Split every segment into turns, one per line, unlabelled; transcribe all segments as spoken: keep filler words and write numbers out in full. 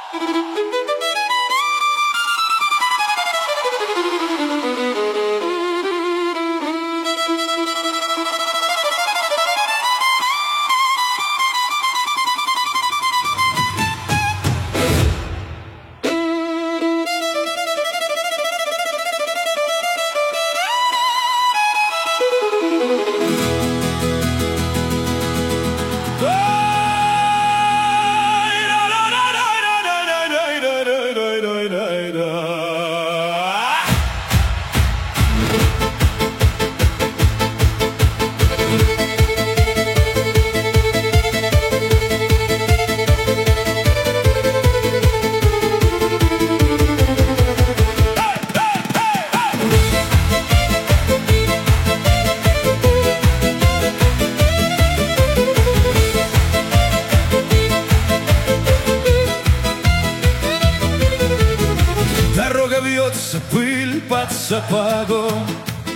Дорога вьется, пыль под сапогом,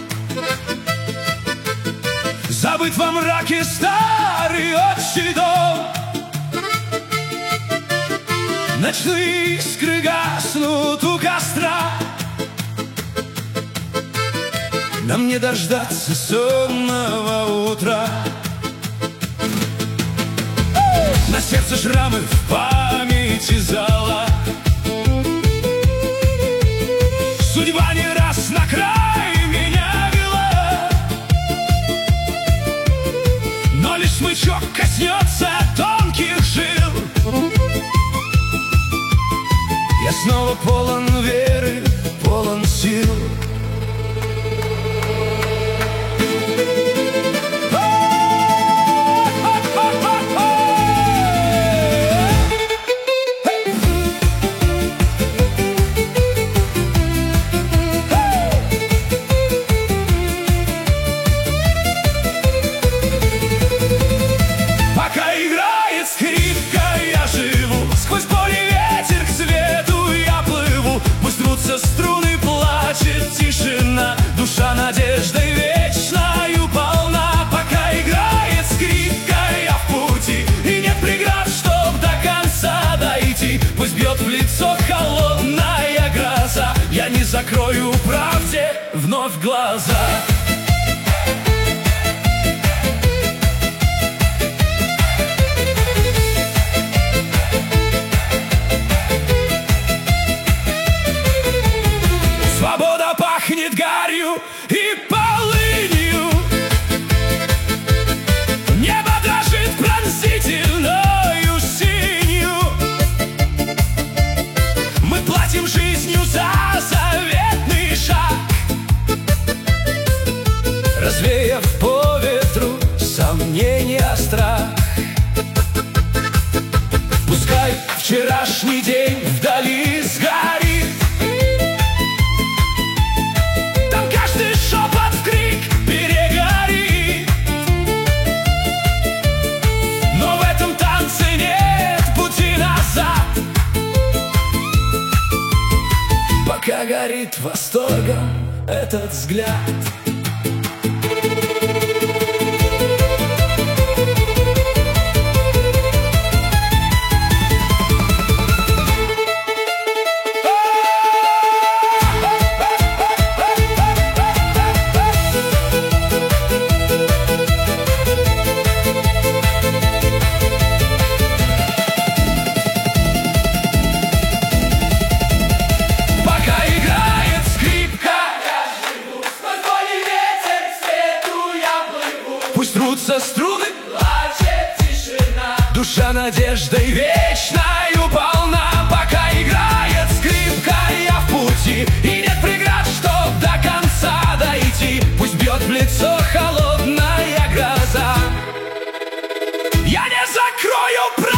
забыт во мраке старый отчий дом. Ночные искры гаснут у костра, нам не дождаться сонного утра. На сердце шрамы, в памяти зала. Судьба не раз на край меня вела, но лишь смычок коснется тонких жил. Я снова полон веры, полон сил. Струны плачет тишина, душа надеждой вечною полна. Пока играет скрипка, я в пути, и нет преград, чтоб до конца дойти. Пусть бьет в лицо холодная гроза, я не закрою правде вновь глаза. Свобода пахнет гарью и полынью, небо дрожит пронзительною синью. Мы платим жизнью за заветный шаг, развеяв по ветру сомнения, страх. Пускай вчерашний день вдали сгорит, пока горит восторгом этот взгляд. Пусть трутся струны, плачет тишина, душа надеждой вечною полна. Пока играет скрипка, я в пути, и нет преград, чтоб до конца дойти. Пусть бьет в лицо холодная гроза, я не закрою